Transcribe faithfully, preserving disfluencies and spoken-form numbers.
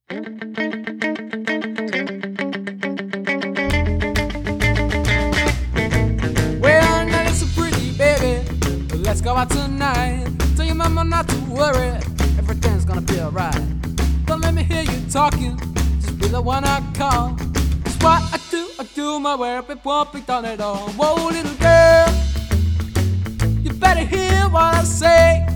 Well, now listen, pretty baby, let's go out tonight. Tell your mama not to worry, everything's gonna be alright. Don't let me hear you talking, just be the one I call. It's what I do, I do my work, it won't be done at all. Whoa, little girl, you better hear what I say.